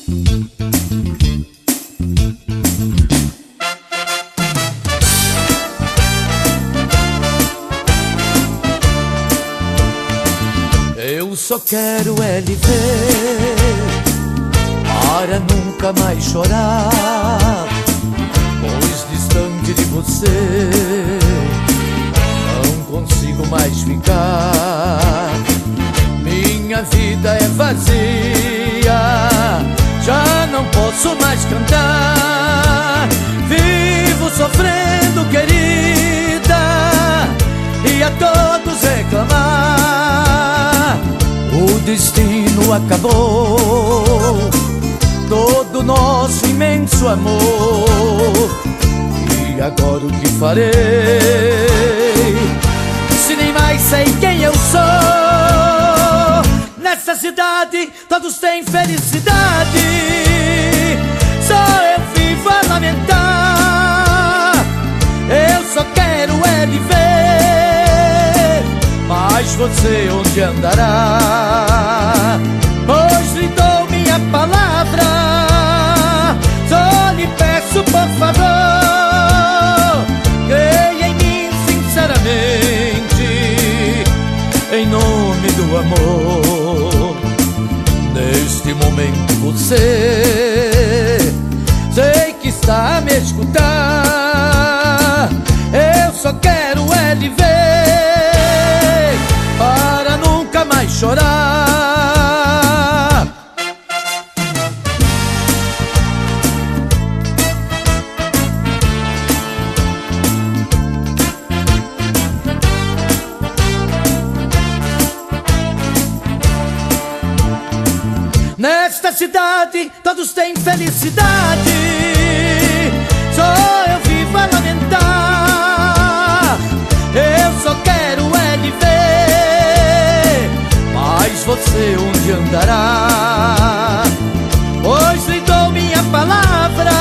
Eu só quero é lhe ver para nunca mais chorar, pois distante de você não consigo mais ficar. Minha vida é vazia, já não posso mais cantar. Vivo sofrendo, querida, e a todos reclamar. O destino acabou, todo nosso imenso amor. E agora o que farei, se nem mais sei quem eu sou? Nessa cidade todos têm felicidade, só eu vivo a lamentar. Eu só quero é lhe ver, mas você onde andará? Pois lhe dou minha palavra, só lhe peço por favor, creia em mim sinceramente, em nome do amor. Neste momento você sei que está a me escutar. Eu só quero é lhe ver para nunca mais chorar. Nesta cidade todos têm felicidade, só eu vivo a lamentar. Eu só quero é lhe ver, mas você onde andará? Pois lhe dou minha palavra,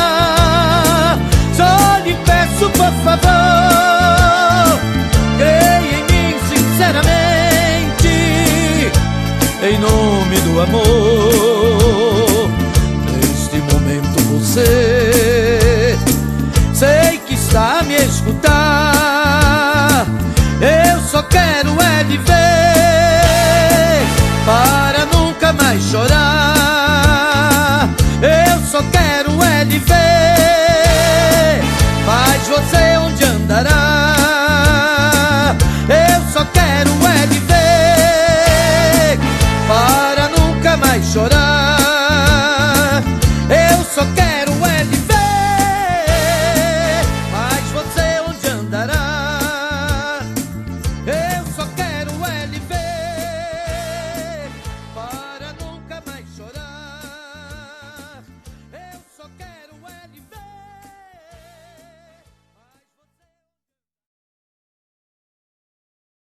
só lhe peço por favor, creia em mim sinceramente, em nome do amor. Neste momento você sei que está a me escutar. Eu só quero é lhe ver para nunca mais chorar. Eu só quero é lhe ver, mas você onde andará? Eu só quero é lhe ver para nunca mais chorar. Eu só quero é lhe ver, mas você onde andará? Eu só quero é lhe ver para nunca mais chorar. Eu só quero é lhe ver.